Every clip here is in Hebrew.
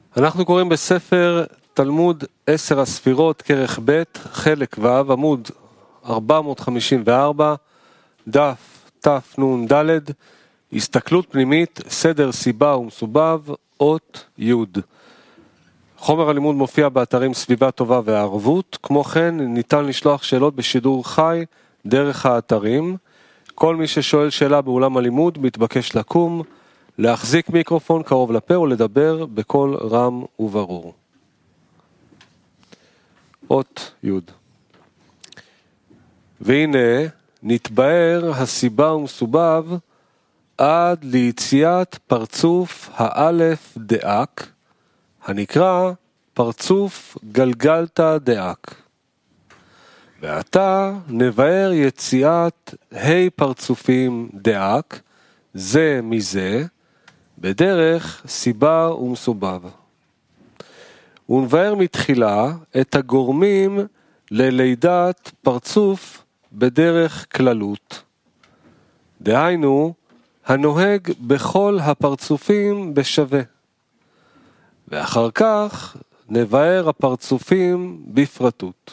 אנחנו קוראים בספר תלמוד 10 הספירות, כרך ב', חלק ו', עמוד 454, דף תנ"ד, הסתכלות פנימית, סדר סיבה ומסובב, אות י'. חומר הלימוד מופיע באתרים סביבה טובה והערבות, כמו כן ניתן לשלוח שאלות בשידור חי דרך האתרים. כל מי ששואל שאלה באולם הלימוד מתבקש לקום, להחזיק מיקרופון קרוב לפה ולדבר בקול רם וברור. אות י'. והנה נתבאר הסיבה ומסובב עד ליציאת פרצוף האלף דאק, הנקרא פרצוף גלגלתא דאק. ועתה נבאר יציאת ה' פרצופים דאק, זה מזה, בדרך סיבה ומסובב. ונבאר מתחילה את הגורמים ללידת פרצוף בדרך כללות. דהיינו, הנוהג בכל הפרצופים בשווה. ואחר כך נבאר הפרצופים בפרטות.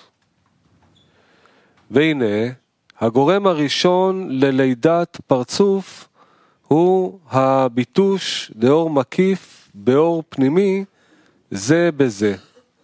והנה, הגורם הראשון ללידת פרצוף הוא הביטוש דאור מקיף באור פנימי זה בזה,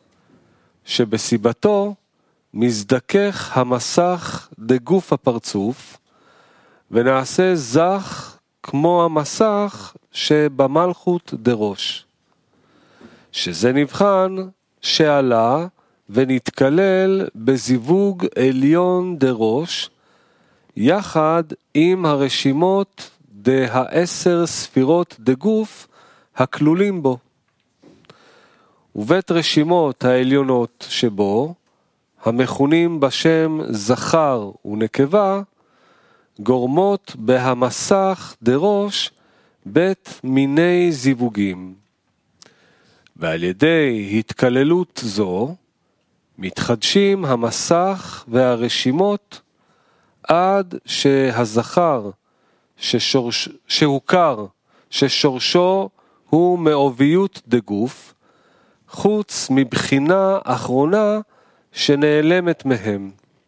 שבסיבתו מזדכך המסך דגוף הפרצוף, ונעשה זך כמו המסך שבמלכות דראש, שזה נבחן שעלה ונתקלל בזיווג עליון דראש, יחד עם הרשימות דה10 ספירות דגוף הכלולים בו. ובית רשימות העליונות שבו, המכונים בשם זכר ונקבה, גורמות בהמסך דראש בית מיני זיווגים. ועל ידי התקללות זו, מתחדשים המסך והרשימות עד שהזכר שהוכר ששורשו הוא מעוביות דגוף, חוץ מבחינה אחרונה שנעלמת מהם.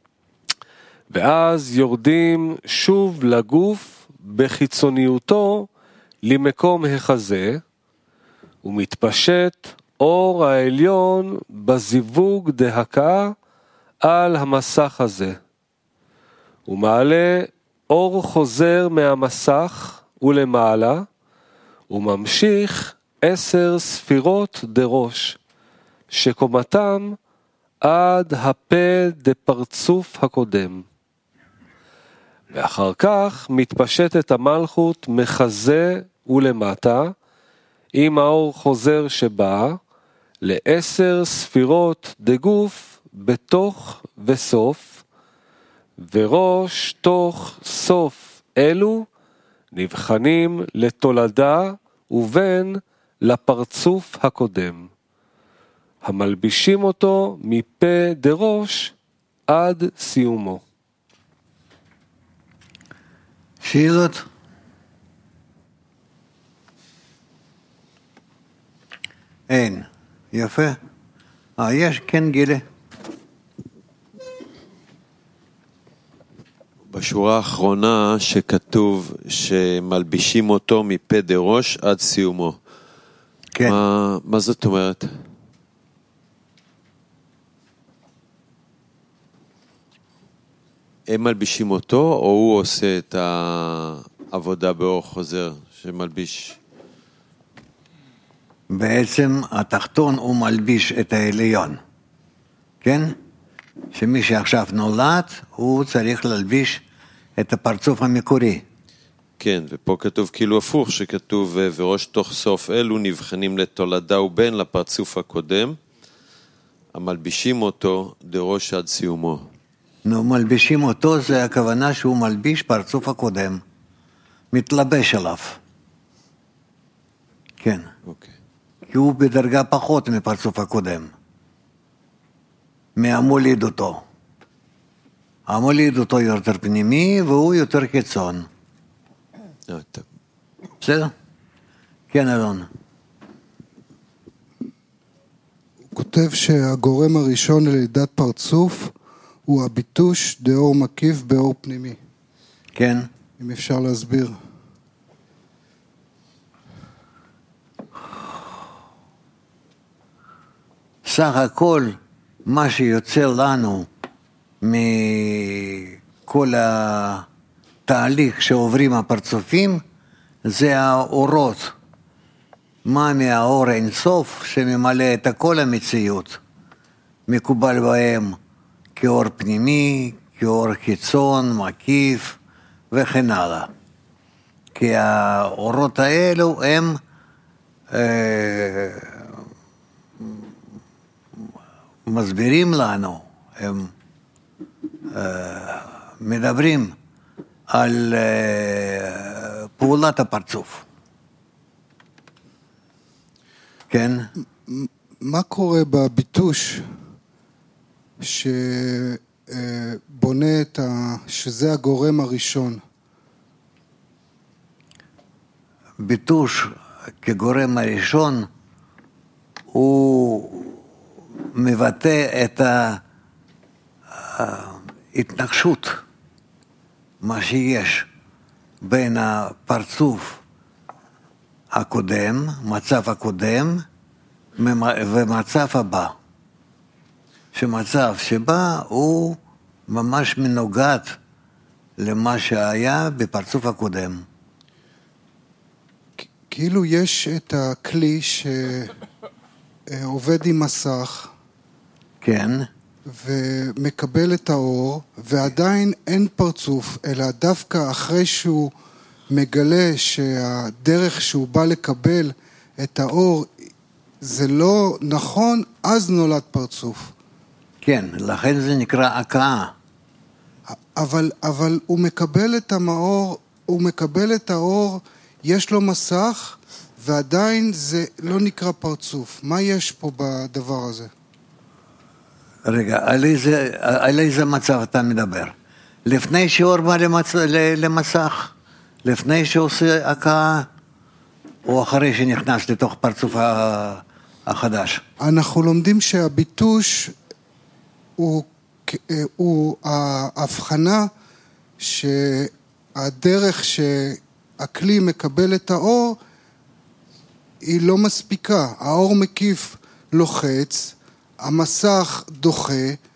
ואז יורדים שוב לגוף בחיצוניותו למקום החזה, ומתפשט אור העליון בזיווג דהקה על המסך הזה. ומעלה אור חוזר מהמסך ולמעלה, וממשיך 10 ספירות דראש, שקומתם עד הפה דפרצוף הקודם. ואחר כך מתפשטת המלכות מחזה ולמטה, עם האור חוזר שבא, ל10 ספירות דגוף בתוך וסוף, וראש תוך סוף אלו נבחנים לתולדה ובין לפרצוף הקודם, המלבישים אותו מפה דראש עד סיומו. שאלות? אין. יפה. יש, כן גילה. בשורה האחרונה שכתוב שמלבישים אותו מפה דראש עד סיומו. כן. מה זאת אומרת? הם מלבישים אותו או הוא עושה את העבודה באור חוזר שמלביש? בעצם התחתון הוא מלביש את העליון. כן? שמי שעכשיו נולד, הוא צריך להלביש את הפרצוף המקורי. כן, ופה כתוב כאילו הפוך, שכתוב וראש תוך סוף אלו נבחנים לתולדה ובין לפרצוף הקודם, המלבישים אותו דראש עד סיומו. נו, מלבישים אותו, זה הכוונה שהוא מלביש פרצוף הקודם. מתלבש עליו. כן. אוקיי. כי הוא בדרגה פחות מפרצוף הקודם. מהמוליד אותו. המוליד אותו יותר פנימי והוא יותר קיצון. בסדר? כן, אלון. כותב שהגורם הראשון ללידת פרצוף הוא הביטוש דאור מקיף באור פנימי. כן. אם אפשר להסביר. סך הכל, מה שיוצא לנו מכל התהליך שעוברים הפרצופים, זה האורות. מה מהאור אינסוף שממלא את כל המציאות, מקובל בהם כאור פנימי, כאור חיצון, מקיף וכן הלאה. כי האורות האלו הם מסבירים לנו, הם מדברים על פעולת הפרצוף. כן? מה קורה בביטוש שבונה שזה הגורם הראשון? ביטוש כגורם הראשון הוא מבטא את ההתנגשות, מה שיש בין הפרצוף הקודם, מצב הקודם, ומצב הבא. שמצב שבא הוא ממש מנוגד למה שהיה בפרצוף הקודם. כאילו יש את הכלי שעובד עם מסך, כן. ומקבל את האור, ועדיין אין פרצוף, אלא דווקא אחרי שהוא מגלה שהדרך שהוא בא לקבל את האור זה לא נכון, אז נולד פרצוף. כן, לכן זה נקרא הקאה. אבל הוא מקבל את המאור, הוא מקבל את האור, יש לו מסך, ועדיין זה לא נקרא פרצוף. מה יש פה בדבר הזה? רגע, על איזה מצב אתה מדבר? לפני שאור בא למסך? לפני שעושה הקאה? או אחרי שנכנס לתוך פרצוף החדש? אנחנו לומדים שהביטוש הוא ההבחנה שהדרך שהכלי מקבל את האור היא לא מספיקה. האור מקיף לוחץ, המסך דוחה,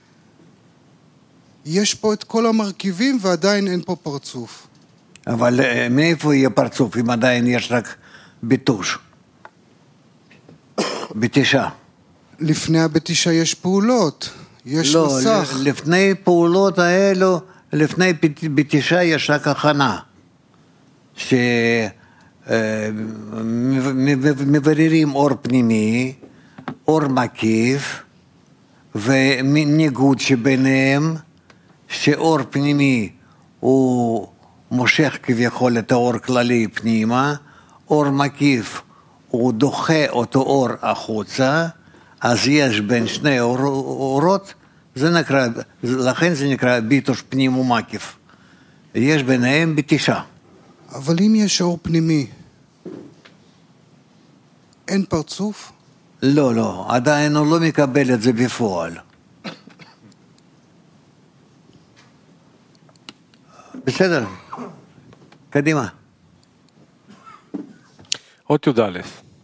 יש פה את כל המרכיבים ועדיין אין פה פרצוף. אבל מאיפה יהיה פרצוף אם עדיין יש רק ביטוש? בתישה. לפני הבתישה יש פעולות, יש מסך. לא, לפני פעולות האלו, לפני בתישה יש רק הכנה. שמבררים אור פנימי, אור מקיף, וניגוד שביניהם, שאור פנימי הוא מושך כביכול את האור כללי פנימה, אור מקיף הוא דוחה אותו אור החוצה, אז יש בין שני אורות, לכן זה נקרא ביטוש פנים ומקיף. יש ביניהם בתישה. אבל אם יש אור פנימי, אין פרצוף? לא, עדיין הוא לא מקבל את זה בפועל. בסדר, קדימה. אות י"א.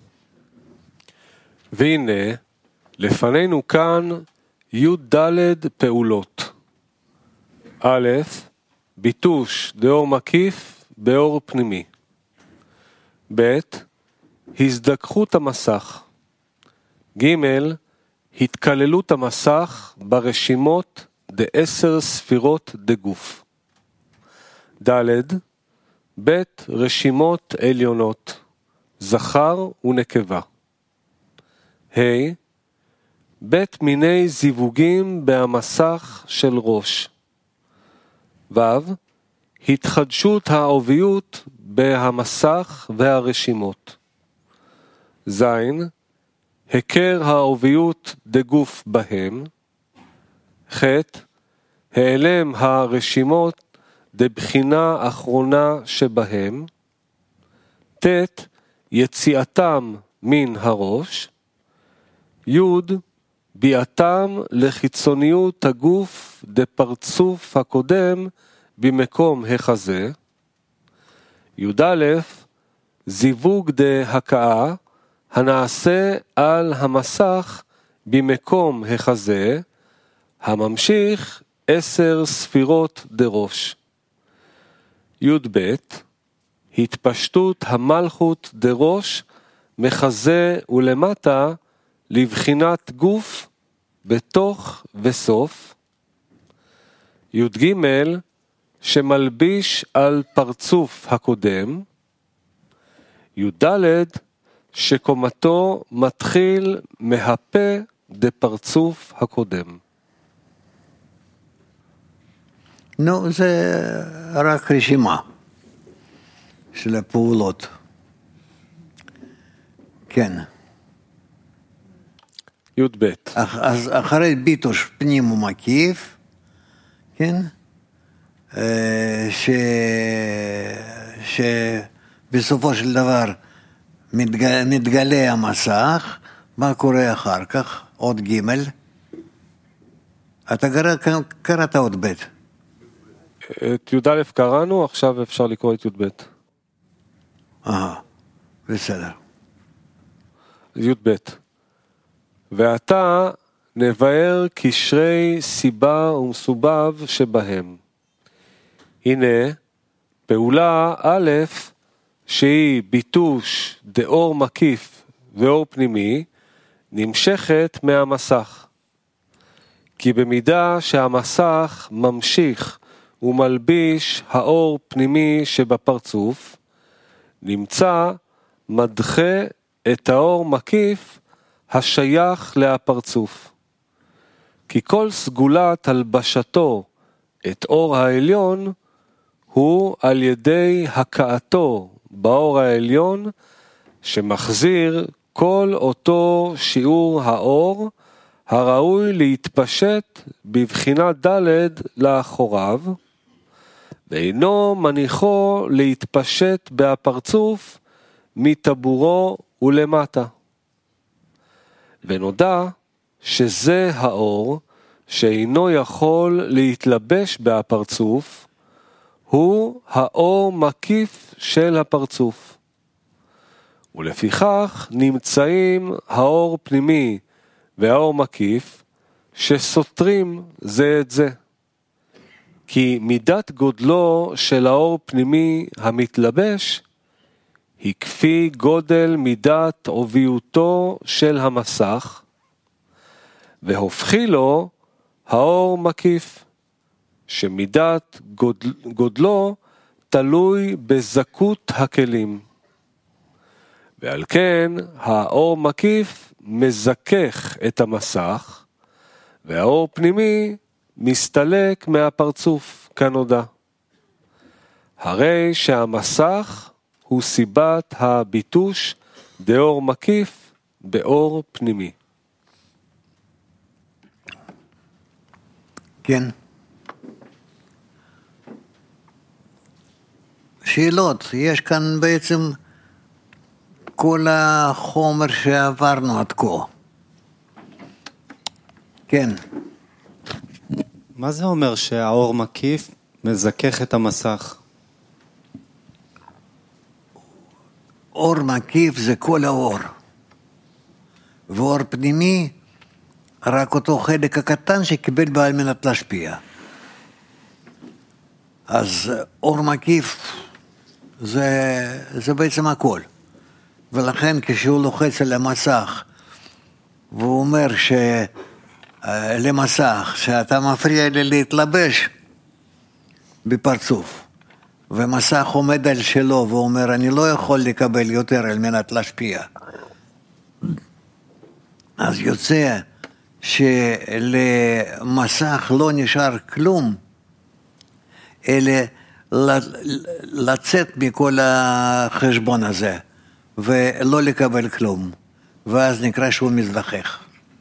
והנה, לפנינו כאן י"ד פעולות. א', ביטוש דאור מקיף באור פנימי. ב', הזדככות המסך. ג', התקללות המסך ברשימות ד10 ספירות דגוף. ד', ב', רשימות עליונות, זכר ונקבה. ה', ב', מיני זיווגים במסך של ראש. ו', התחדשות העוביות במסך והרשימות. ז', הכר העוביות דגוף בהם. ח', העלם הרשימות דבחינה אחרונה שבהם. ט', יציאתם מן הראש. י', ביאתם לחיצוניות הגוף דפרצוף הקודם במקום החזה. י"א, זיווג דהקאה הנעשה על המסך במקום החזה, הממשיך 10 ספירות דראש. י"ב, התפשטות המלכות דראש מחזה ולמטה לבחינת גוף בתוך וסוף. י"ג, שמלביש על פרצוף הקודם. י"ד, שקומתו מתחיל מהפה דפרצוף הקודם. נו, זה רק רשימה של הפעולות. כן. י"ב. אז אחרי ביטוש פנים ומקיף, כן? שבסופו של דבר מתגלה המסך, מה קורה אחר כך? עוד ג' אתה קראת עוד ב'. את י"א קראנו, עכשיו אפשר לקרוא את י"ב. בסדר. י"ב. ועתה נבאר קשרי סיבה ומסובב שבהם. הנה, פעולה א', שהיא ביטוש דאור מקיף ואור פנימי, נמשכת מהמסך. כי במידה שהמסך ממשיך ומלביש האור פנימי שבפרצוף, נמצא מדחה את האור מקיף השייך להפרצוף. כי כל סגולת הלבשתו את אור העליון הוא על ידי הקאתו באור העליון, שמחזיר כל אותו שיעור האור הראוי להתפשט בבחינת ד' לאחוריו, ואינו מניחו להתפשט בהפרצוף מטבורו ולמטה. ונודע שזה האור שאינו יכול להתלבש בהפרצוף, הוא האור מקיף של הפרצוף. ולפיכך נמצאים האור פנימי והאור מקיף שסותרים זה את זה. כי מידת גודלו של האור פנימי המתלבש היא כפי גודל מידת עוביותו של המסך, והופכי לו האור מקיף, שמידת גודלו תלוי בזכות הכלים. ועל כן האור מקיף מזכך את המסך, והאור פנימי מסתלק מהפרצוף כנודע. הרי שהמסך הוא סיבת הביטוש דאור מקיף באור פנימי. כן. שאלות, יש כאן בעצם כל החומר שעברנו עד כה. כן. מה זה אומר שהאור מקיף מזכך את המסך? אור מקיף זה כל האור. ואור פנימי, רק אותו חלק הקטן שקיבל בה על מנת להשפיע. אז אור מקיף זה בעצם הכל. ולכן כשהוא לוחץ על המסך, והוא אומר למסך שאתה מפריע לי להתלבש בפרצוף, ומסך עומד על שלו ואומר אני לא יכול לקבל יותר על מנת להשפיע, אז יוצא שלמסך לא נשאר כלום אלא לצאת מכל החשבון הזה ולא לקבל כלום, ואז נקרא שהוא מזדחך.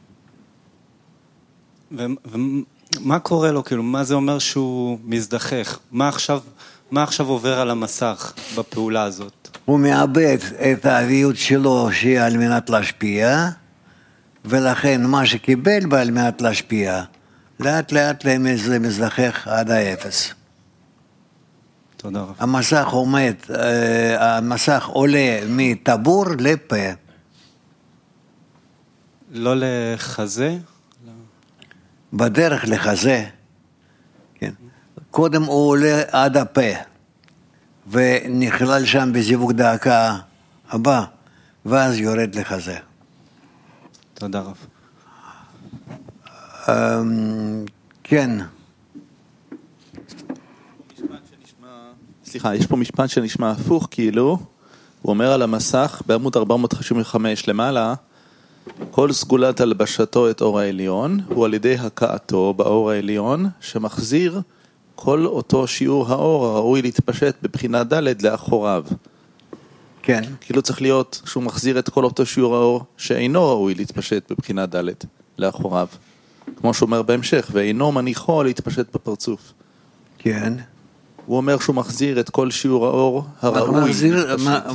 ומה קורה לו? כאילו, מה זה אומר שהוא מזדחך? מה עכשיו עובר על המסך בפעולה הזאת? הוא מאבד את האביות שלו שהיא על מנת להשפיע, ולכן מה שקיבל בה על מנת להשפיע, לאט לאט זה מזדחך עד האפס. תודה רב. המסך עולה מטבור לפה. לא לחזה? בדרך לחזה, כן. קודם הוא עולה עד הפה, ונכלל שם בזיווג דאקה הבא, ואז יורד לחזה. תודה רב. כן. סליחה, יש פה משפט שנשמע הפוך, כאילו, הוא אומר על המסך, בעמוד 455 למעלה, כל סגולת הלבשתו את אור העליון, הוא על ידי הכאתו באור העליון, שמחזיר כל אותו שיעור האור הראוי להתפשט בבחינה ד' לאחוריו. כן. כאילו צריך להיות שהוא מחזיר את כל אותו שיעור האור שאינו ראוי להתפשט בבחינה ד' לאחוריו. כמו שהוא אומר בהמשך, ואינו מניחו להתפשט בפרצוף. כן. הוא אומר שהוא מחזיר את כל שיעור האור הראוי להתפשט.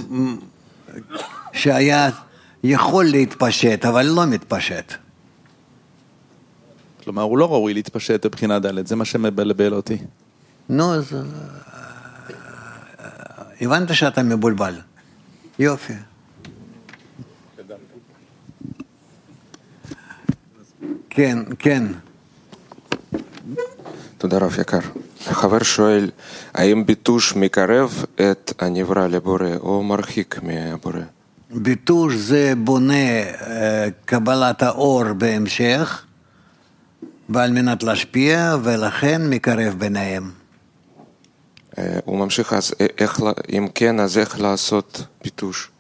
שהיה יכול להתפשט, אבל לא מתפשט. כלומר, הוא לא ראוי להתפשט בבחינה ד', זה מה שמבלבל אותי. נו, אז הבנת שאתה מבולבל. יופי. כן, כן. תודה רב יקר. החבר שואל, האם ביטוש מקרב את הנברא לבורא או מרחיק מהבורא? ביטוש זה בונה קבלת האור בהמשך, ועל מנת להשפיע, ולכן מקרב ביניהם. הוא ממשיך, אז אם כן, אז איך לעשות ביטוש?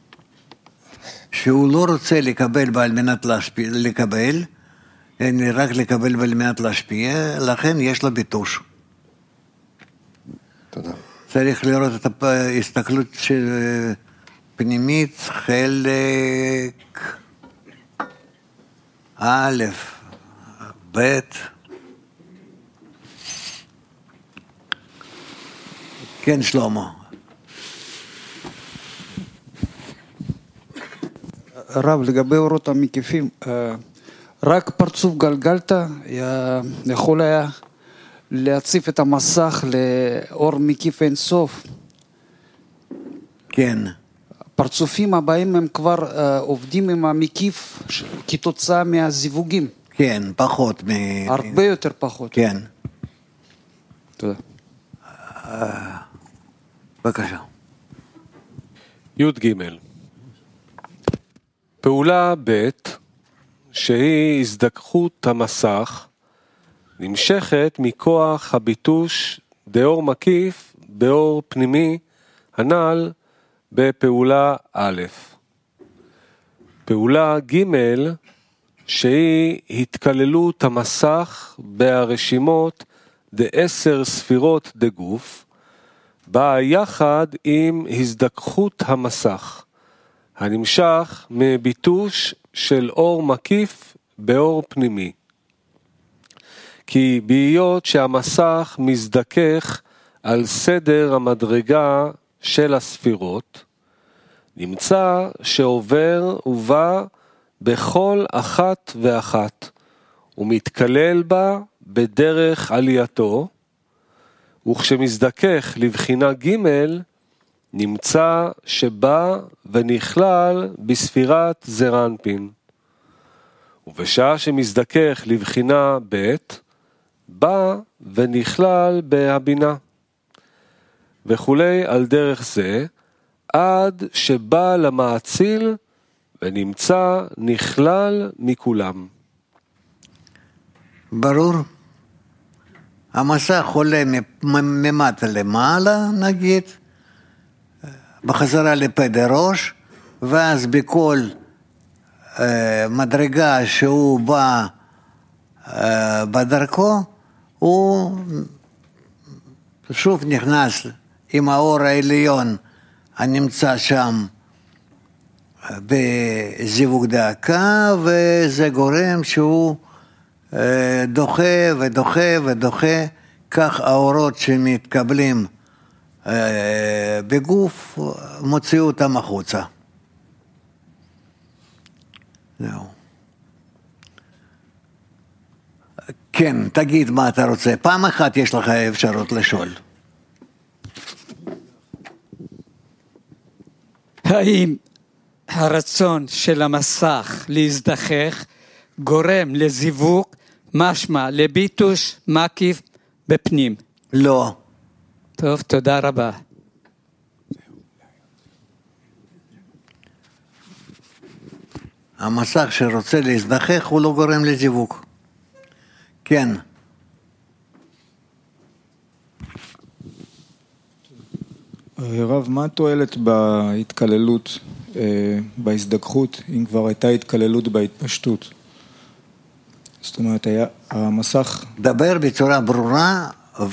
שהוא לא רוצה לקבל ועל מנת לקבל, רק לקבל ועל מנת להשפיע, לכן יש לו ביטוש. תודה. צריך לראות את ההסתכלות של פנימית, חלק א', ב', כן שלמה. רב, לגבי אורות המקיפים, רק פרצוף גלגלת יכול היה להציף את המסך לאור מקיף אין סוף. כן. הפרצופים הבאים הם כבר עובדים עם המקיף כתוצאה מהזיווגים. כן, פחות. הרבה יותר פחות. כן. תודה. בבקשה. י' פעולה ב' שהיא הזדככות המסך נמשכת מכוח הביטוש דאור מקיף באור פנימי הנ"ל בפעולה א'. פעולה ג' שהיא התכללות המסך ברשימות ד10 ספירות דגוף באה יחד עם הזדככות המסך הנמשך מביטוש של אור מקיף באור פנימי. כי בהיות שהמסך מזדכך על סדר המדרגה של הספירות, נמצא שעובר ובא בכל אחת ואחת, ומתכלל בה בדרך עלייתו, וכשמזדכך לבחינה ג' נמצא שבא ונכלל בספירת זרנפין. ובשעה שמזדכך לבחינה ב' בא ונכלל בהבינה. וכולי על דרך זה, עד שבא למעציל ונמצא נכלל מכולם. ברור. המסך עולה ממטה למעלה, נגיד, בחזרה לפדר ראש, ואז בכל מדרגה שהוא בא בדרכו, הוא שוב נכנס עם האור העליון הנמצא שם בזיווג דאקה, וזה גורם שהוא דוחה ודוחה ודוחה, כך האורות שמתקבלים בגוף מוציאו אותם החוצה. זהו. כן, תגיד מה אתה רוצה. פעם אחת יש לך אפשרות לשאול. האם הרצון של המסך להזדחך גורם לזיווג, משמע לביטוש מקיף בפנים? לא. טוב, תודה רבה. המסך שרוצה להזדחך הוא לא גורם לזיווג. כן. רב, מה התועלת בהתקללות, בהזדככות, אם כבר הייתה התקללות בהתפשטות? זאת אומרת, המסך... דבר בצורה ברורה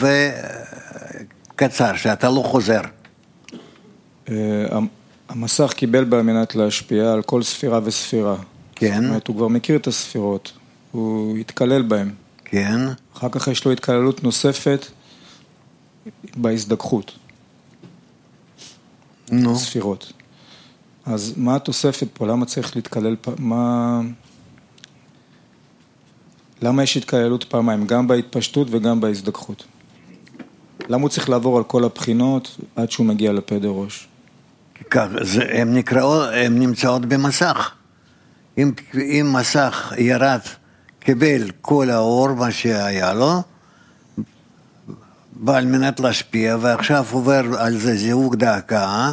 וקצר, שאתה לא חוזר. המסך קיבל על מנת להשפיע על כל ספירה וספירה. כן. זאת אומרת, הוא כבר מכיר את הספירות, הוא התקלל בהן. כן. אחר כך יש לו התקללות נוספת בהזדככות. נו. ספירות. אז מה התוספת פה? למה צריך להתקלל? למה יש התקללות פעמיים? גם בהתפשטות וגם בהזדככות. למה הוא צריך לעבור על כל הבחינות עד שהוא מגיע לפדר ראש? הן נמצאות במסך. אם מסך ירד, קיבל כל האור מה שהיה לו, בא על מנת להשפיע, ועכשיו עובר על זה זיווג דאקה,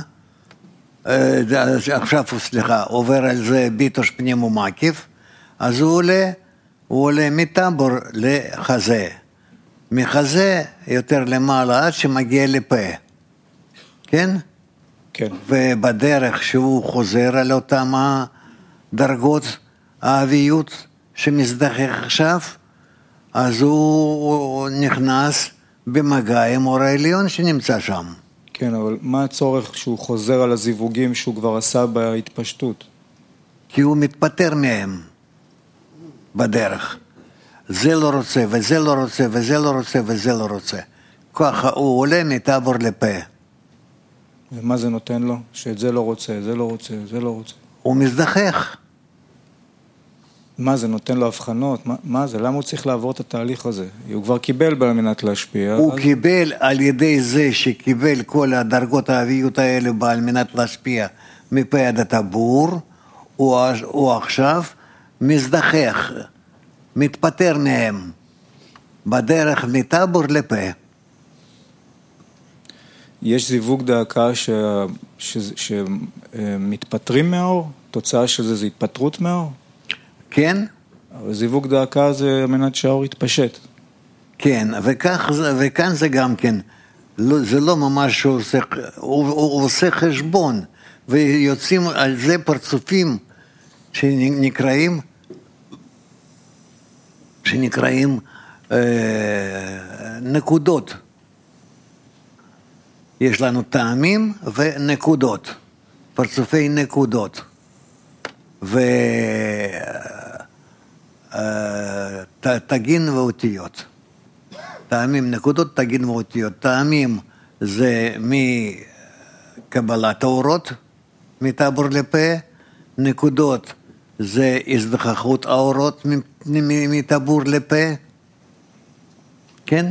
עובר על זה ביטוש פנים ומקיף, אז הוא עולה מטבור לחזה. מחזה יותר למעלה עד שמגיע לפה. כן? כן. ובדרך שהוא חוזר על אותם הדרגות האביות שמזדחך עכשיו, אז הוא נכנס במגע עם אור העליון שנמצא שם. כן, אבל מה הצורך שהוא חוזר על הזיווגים שהוא כבר עשה בהתפשטות? כי הוא מתפטר מהם בדרך. זה לא רוצה, וזה לא רוצה, וזה לא רוצה, וזה לא רוצה. ככה הוא עולה מטבור לפה. ומה זה נותן לו? שאת זה לא רוצה, זה לא רוצה, זה לא רוצה. הוא מזדחך. מה זה נותן לו הבחנות? מה זה? למה הוא צריך לעבור את התהליך הזה? הוא כבר קיבל על מנת להשפיע. הוא קיבל על ידי זה שקיבל כל הדרגות האביות האלה על מנת להשפיע מפה עד הטבור, הוא עכשיו מזדחך, מתפטר מהם, בדרך מטבור לפה. יש זיווג דאקה שמתפטרים מהאור? תוצאה של זה התפטרות מהאור? כן. אבל זיווג דאקה זה על מנת שהאור יתפשט. כן, וכאן זה גם כן, זה לא ממש הוא עושה חשבון, ויוצאים על זה פרצופים שנקראים נקודות. יש לנו טעמים ונקודות, פרצופי נקודות. תגין ואותיות. טעמים, נקודות, תגין ואותיות. טעמים זה מקבלת האורות, מטבור לפה. נקודות זה הזדחכות האורות מטבור לפה. כן?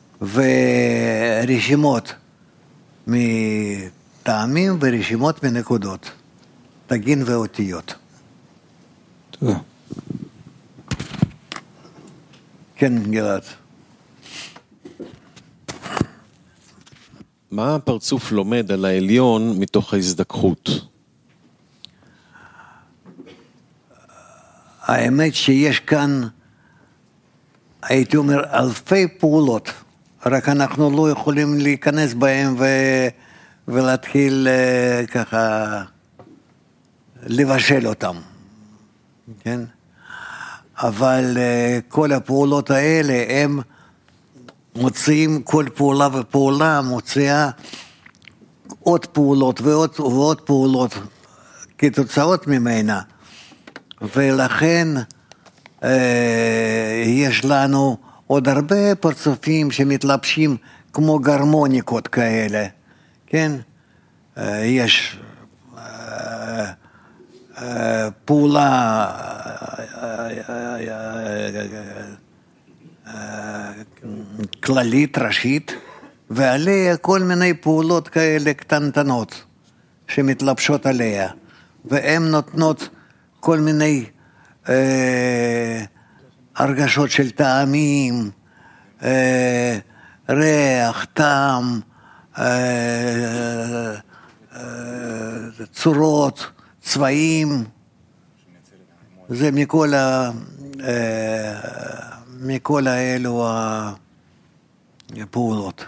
ורשימות מטעמים ורשימות מנקודות. תגין ואותיות. תודה. כן, גלעד. מה הפרצוף לומד על העליון מתוך ההזדככות? האמת שיש כאן, הייתי אומר, אלפי פעולות, רק אנחנו לא יכולים להיכנס בהם ולהתחיל ככה לבשל אותם. כן? אבל כל הפעולות האלה הם מוציאים, כל פעולה ופעולה מוציאה עוד פעולות ועוד פעולות כתוצאות ממנה, ולכן יש לנו עוד הרבה פרצופים שמתלבשים כמו גרמוניקות כאלה, כן? יש פעולה כללית, ראשית, ועליה כל מיני פעולות כאלה קטנטנות שמתלבשות עליה, והן נותנות כל מיני הרגשות של טעמים, ריח, טעם, צורות, צבעים, זה מכל האלו הפעולות.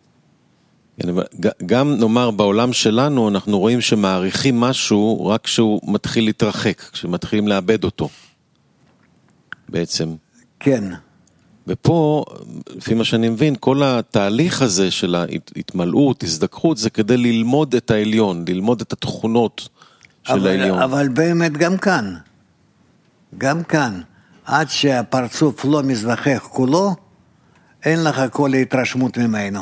גם נאמר בעולם שלנו אנחנו רואים שמעריכים משהו רק כשהוא מתחיל להתרחק, כשמתחילים לאבד אותו בעצם. כן. ופה, לפי מה שאני מבין, כל התהליך הזה של ההתמלאות, הזדקחות, זה כדי ללמוד את העליון, ללמוד את התכונות של העליון. אבל באמת גם כאן, עד שהפרצוף לא מזדחך כולו, אין לך כל התרשמות ממנו.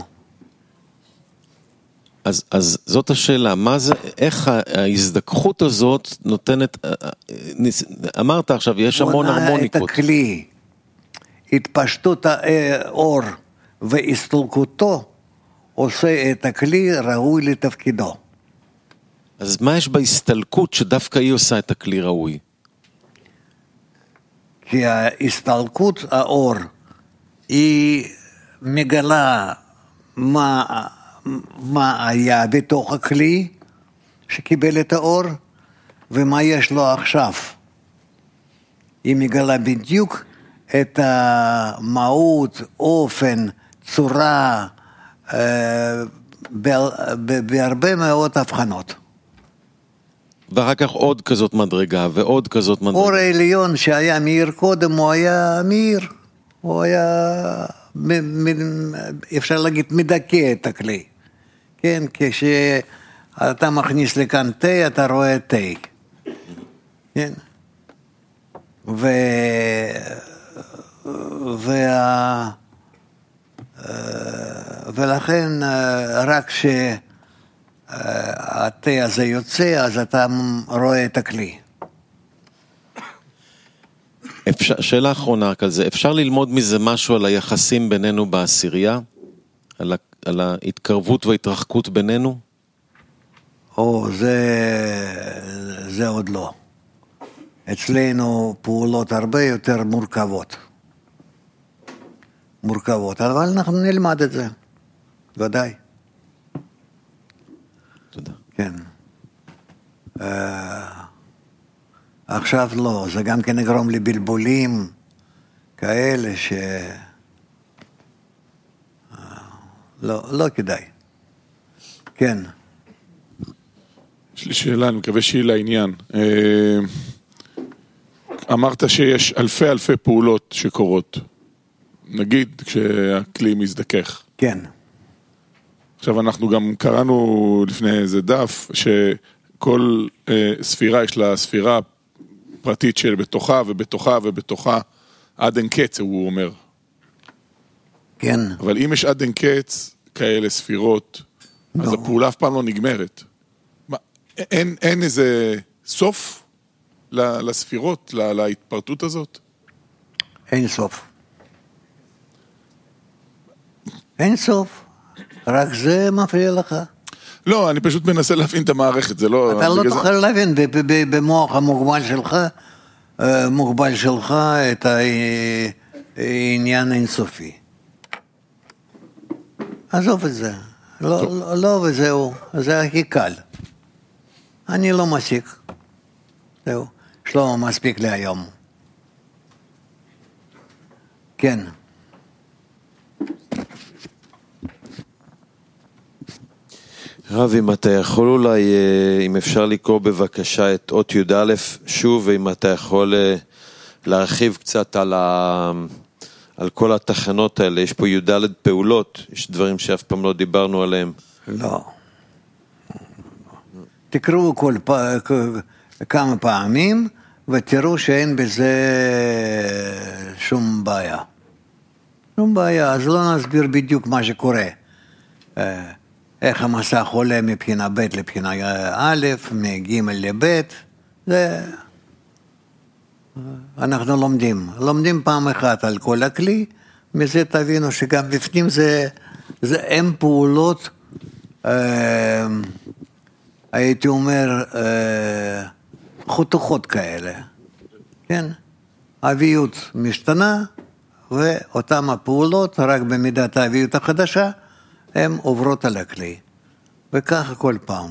אז זאת השאלה, מה זה, איך ההזדקחות הזאת נותנת, אמרת עכשיו, יש המון הרמוניקות. את הכלי, התפשטות האור והסתלקותו, עושה את הכלי ראוי לתפקידו. אז מה יש בהסתלקות שדווקא היא עושה את הכלי ראוי? כי ההסתלקות האור היא מגלה מה היה בתוך הכלי שקיבל את האור ומה יש לו עכשיו. היא מגלה בדיוק את המהות, אופן, צורה, בהרבה מאוד הבחנות. ואחר כך עוד כזאת מדרגה ועוד כזאת מדרגה. אור העליון שהיה מאיר קודם, הוא היה מאיר, הוא היה, אפשר להגיד, מדכא את הכלי. כן, כשאתה מכניס לכאן תה, אתה רואה תה. כן. ולכן רק שהתה הזה יוצא, אז אתה רואה את הכלי. שאלה אחרונה רק על זה, אפשר ללמוד מזה משהו על היחסים בינינו בעשירייה? על ההתקרבות וההתרחקות בינינו? זה עוד לא. אצלנו פעולות הרבה יותר מורכבות, אבל אנחנו נלמד את זה, ודאי. תודה. כן. עכשיו לא, זה גם כן יגרום לבלבולים כאלה לא כדאי. כן. יש לי שאלה, אני מקווה שהיא לעניין. אמרת שיש אלפי פעולות שקורות. נגיד כשהכלי מזדכך. כן. עכשיו אנחנו גם קראנו לפני איזה דף, שכל ספירה יש לה ספירה פרטית של בתוכה ובתוכה ובתוכה עד אין קץ, הוא אומר. כן. אבל אם יש עד אין קץ כאלה ספירות, אז הפעולה אף פעם לא נגמרת. אין איזה סוף לספירות, להתפרטות הזאת? אין סוף. אין סוף. רק זה מפריע לך. לא, אני פשוט מנסה להבין את המערכת, זה לא... אתה לא תוכל להבין במוח המוגבל שלך את העניין אינסופי. עזוב את זה. לא וזהו, זה הכי קל. אני לא מסיק. זהו, שלמה מספיק לי היום. כן. רב, אם אתה יכול אולי, אם אפשר לקרוא בבקשה את אות י"א שוב, ואם אתה יכול להרחיב קצת על כל התחנות האלה, יש פה י"ד פעולות, יש דברים שאף פעם לא דיברנו עליהם. לא. תקראו כמה פעמים, ותראו שאין בזה שום בעיה. שום בעיה, אז לא נסביר בדיוק מה שקורה. איך המסך עולה מבחינה ב' לבחינה א', מג' לב', זה... אנחנו לומדים פעם אחת על כל הכלי, מזה תבינו שגם בפנים הם פעולות, הייתי אומר, חותכות כאלה, כן? האביות משתנה, ואותן הפעולות, רק במידת האביות החדשה, הן עוברות על הכלי. וככה כל פעם.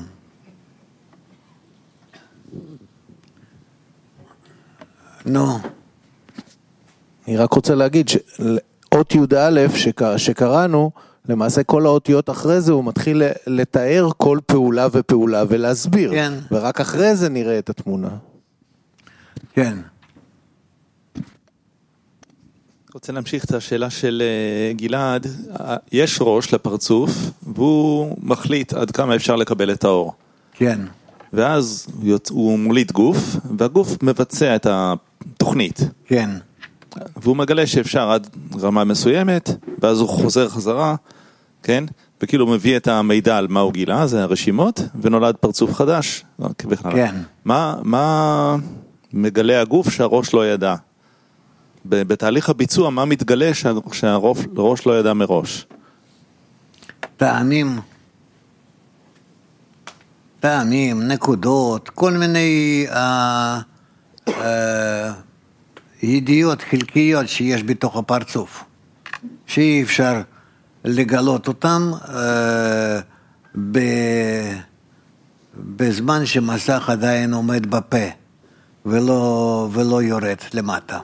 נו. אני רק רוצה להגיד שאות י"א שקראנו, למעשה כל האותיות אחרי זה הוא מתחיל לתאר כל פעולה ופעולה ולהסביר. כן. ורק אחרי זה נראה את התמונה. כן. רוצה להמשיך את השאלה של גלעד. יש ראש לפרצוף, והוא מחליט עד כמה אפשר לקבל את האור. כן. ואז הוא מוליד גוף, והגוף מבצע את התוכנית. כן. והוא מגלה שאפשר עד רמה מסוימת, ואז הוא חוזר חזרה, כן? וכאילו מביא את המידע על מה הוא גילה, זה הרשימות, ונולד פרצוף חדש. כן. מה מגלה הגוף שהראש לא ידע? בתהליך הביצוע, מה מתגלה שהראש לא ידע מראש? טעמים, נקודות, כל מיני ידיעות חלקיות שיש בתוך הפרצוף, שאי אפשר לגלות אותם בזמן שמסך עדיין עומד בפה ולא יורד למטה.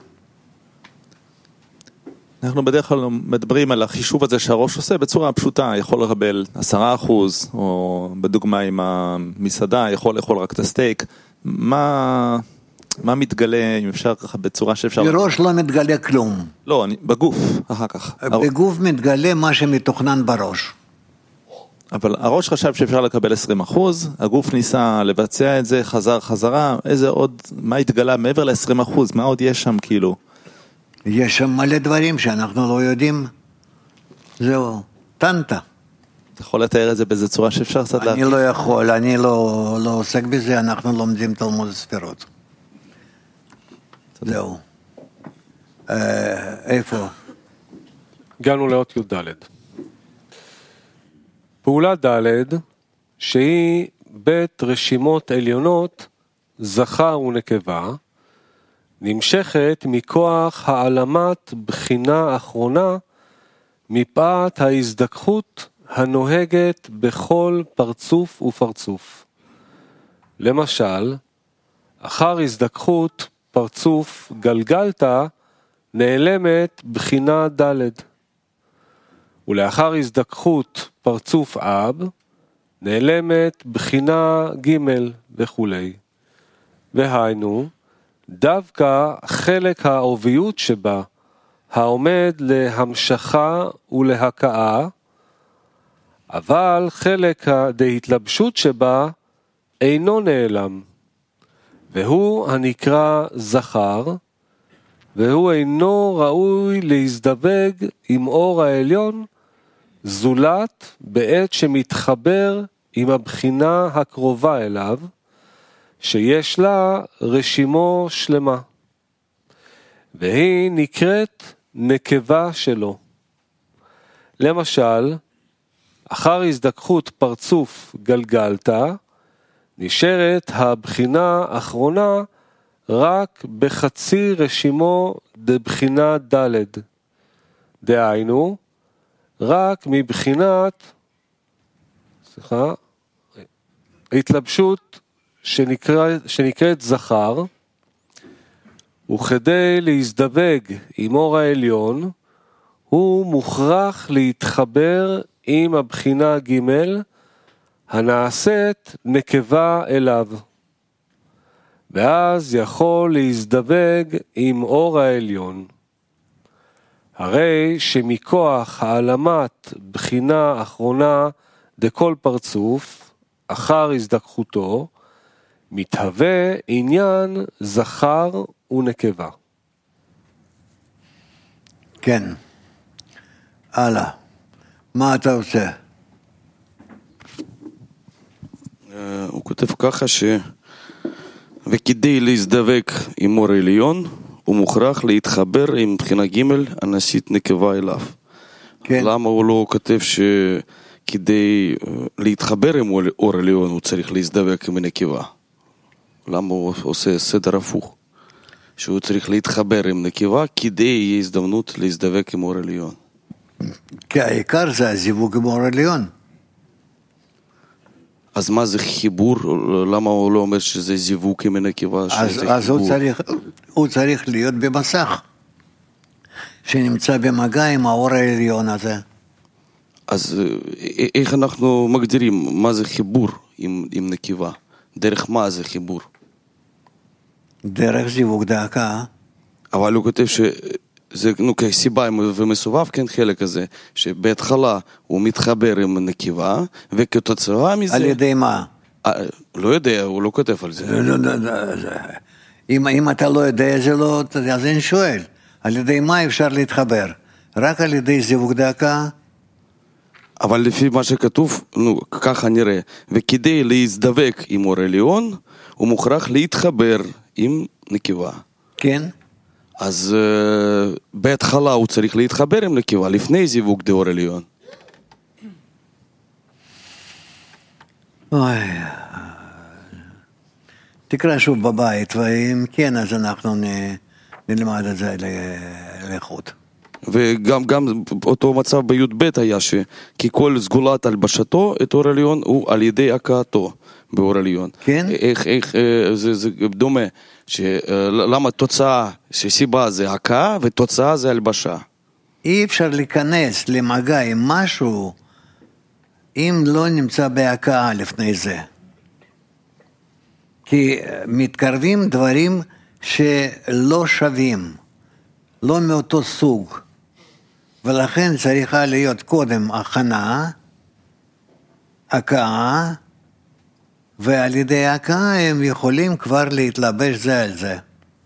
אנחנו בדרך כלל מדברים על החישוב הזה שהראש עושה בצורה פשוטה, יכול לקבל 10%, או בדוגמה עם המסעדה, יכול לאכול רק את הסטייק. מה מתגלה, אם אפשר ככה, בצורה שאפשר... בראש לא מתגלה כלום. לא, בגוף, אחר כך. בגוף מתגלה מה שמתוכנן בראש. אבל הראש חשב שאפשר לקבל 20%, הגוף ניסה לבצע את זה, חזרה, איזה עוד, מה התגלה מעבר ל-20%, מה עוד יש שם כאילו? יש שם מלא דברים שאנחנו לא יודעים. זהו, טנטה. אתה יכול לתאר את זה באיזה צורה שאפשר קצת אני לא יכול, אני לא עוסק בזה, אנחנו לומדים תלמוד ספירות. זהו. איפה? הגענו לאות י"ד. פעולה ד' שהיא בית רשימות עליונות זכר ונקבה, נמשכת מכוח העלמת בחינה אחרונה מפאת ההזדככות הנוהגת בכל פרצוף ופרצוף. למשל, אחר הזדככות פרצוף גלגלתא נעלמת בחינה ד', ולאחר הזדככות פרצוף אב נעלמת בחינה ג' וכו'. והיינו, דווקא חלק העוביות שבה, העומד להמשכה ולהקאה, אבל חלק ההתלבשות שבה אינו נעלם, והוא הנקרא זכר, והוא אינו ראוי להזדווג עם אור העליון, זולת בעת שמתחבר עם הבחינה הקרובה אליו, שיש לה רשימו שלמה, והיא נקראת נקבה שלו. למשל, אחר הזדככות פרצוף גלגלתא, נשארת הבחינה האחרונה רק בחצי רשימו דבחינה ד', דהיינו, רק מבחינת, התלבשות שנקראת זכר, וכדי להזדווג עם אור העליון, הוא מוכרח להתחבר עם הבחינה ג' הנעשית נקבה אליו, ואז יכול להזדווג עם אור העליון. הרי שמכוח העלמת בחינה אחרונה דכל פרצוף, אחר הזדככותו, מתהווה עניין זכר ונקבה. כן. הלאה. מה אתה עושה? הוא כותב ככה וכדי להזדבק עם אור העליון, הוא מוכרח להתחבר עם בחינה ג' הנשית נקבה אליו. כן. למה הוא לא כותב שכדי להתחבר עם אור עליון הוא צריך להזדבק עם הנקבה? למה הוא עושה סדר הפוך? שהוא צריך להתחבר עם נקבה כדי יהיה הזדמנות להזדבק עם אור עליון. כי העיקר זה הזיווג עם אור עליון. אז מה זה חיבור? למה הוא לא אומר שזה זיווג עם הנקבה? אז הוא צריך להיות במסך שנמצא במגע עם האור העליון הזה. אז איך אנחנו מגדירים מה זה חיבור עם נקבה? דרך מה זה חיבור? דרך זיווג דאקה. אבל הוא כותב שזה כסיבה ומסובב, כן, חלק הזה, שבהתחלה הוא מתחבר עם הנקבה, וכתוצאה מזה... על ידי מה? לא יודע, הוא לא כותב על זה. אם אתה לא יודע זה לא, אז אין שואל. על ידי מה אפשר להתחבר? רק על ידי זיווג דאקה? אבל לפי מה שכתוב, ככה נראה, וכדי להזדבק עם אור עליון, הוא מוכרח להתחבר עם נקבה. כן. אז בהתחלה הוא צריך להתחבר עם נקבה, לפני זיווג דאור עליון. אוי, תקרא שוב בבית, ואם כן, אז אנחנו נלמד את זה לאיכות. וגם אותו מצב בי"ב היה כי כל סגולת הלבשתו את אור עליון הוא על ידי הכאתו באור עליון. כן? איך זה דומה, למה תוצאה, שסיבה זה הכאה ותוצאה זה הלבשה. אי אפשר להיכנס למגע עם משהו אם לא נמצא בהכאה לפני זה. כי מתקרבים דברים שלא שווים, לא מאותו סוג. ולכן צריכה להיות קודם הכנה, הכאה, ועל ידי הכאה הם יכולים כבר להתלבש זה על זה.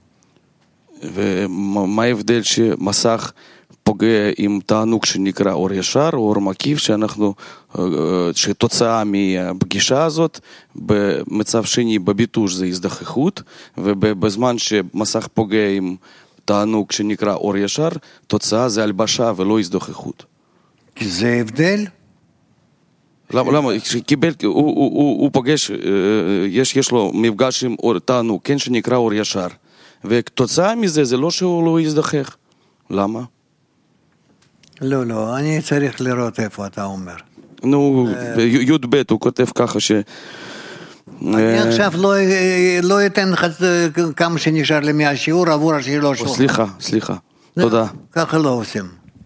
ומה ההבדל שמסך פוגע עם תענוג שנקרא אור ישר, או אור מקיף, שתוצאה מהפגישה הזאת, במצב שני בביטוש זה הזדחכות, ובזמן שמסך פוגע עם תענוג שנקרא אור ישר, תוצאה זה הלבשה ולא הזדחכות. כי זה הבדל? למה? קיבל, הוא פוגש, יש לו מפגש עם אור תענוג, כן, שנקרא אור ישר, וכתוצאה מזה זה לא שהוא לא יזדחך. למה? לא, אני צריך לראות איפה אתה אומר. נו, בי"ב הוא כותב ככה אני עכשיו לא אתן לך כמה שנשאר לי מהשיעור עבור השאלות שלך. סליחה, תודה. ככה לא עושים.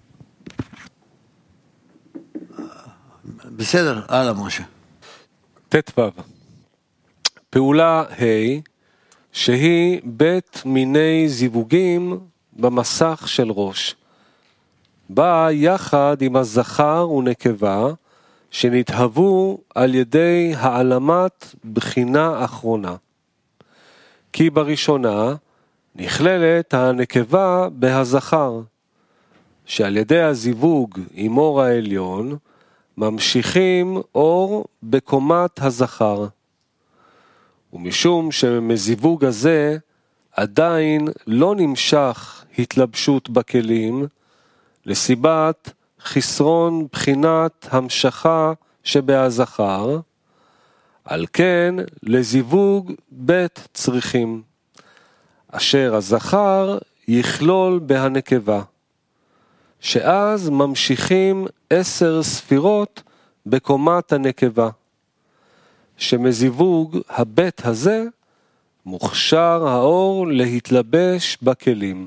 בסדר, הלאה משה. ט"ו פעולה ה' שהיא בית מיני זיווגים במסך של ראש. באה יחד עם הזכר ונקבה שנתהוו על ידי העלמת בחינה אחרונה. כי בראשונה נכללת הנקבה בהזכר, שעל ידי הזיווג עם אור העליון ממשיכים אור בקומת הזכר. ומשום שמזיווג הזה עדיין לא נמשך התלבשות בכלים, לסיבת חסרון בחינת המשכה שבהזכר, על כן לזיווג בית צריכים, אשר הזכר יכלול בהנקבה, שאז ממשיכים 10 ספירות בקומת הנקבה, שמזיווג הבית הזה מוכשר האור להתלבש בכלים.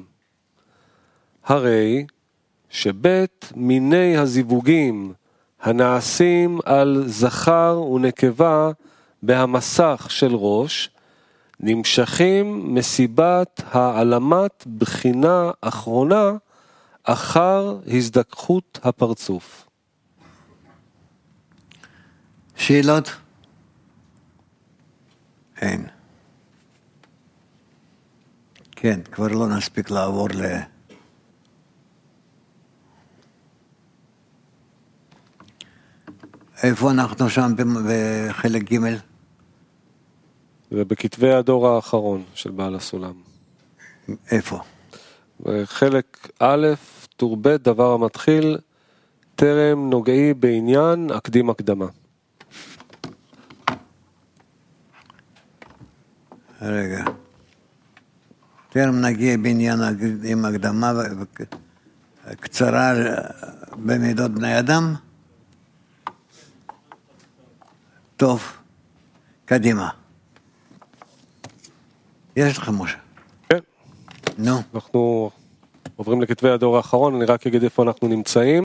הרי שבית מיני הזיווגים הנעשים על זכר ונקבה בהמסך של ראש, נמשכים מסיבת העלמת בחינה אחרונה אחר הזדככות הפרצוף. שאלות? אין. כן, כבר לא נספיק לעבור איפה אנחנו שם בחלק ג'? זה בכתבי הדור האחרון של בעל הסולם. איפה? חלק א', טור ב', דבר המתחיל, טרם נוגעי בעניין, אקדים הקדמה. רגע. טרם נגיע בעניין עם הקדמה קצרה במידות בני אדם. טוב, קדימה. יש לך משה. כן. נו. אנחנו עוברים לכתבי הדור האחרון, אני רק אגיד איפה אנחנו נמצאים.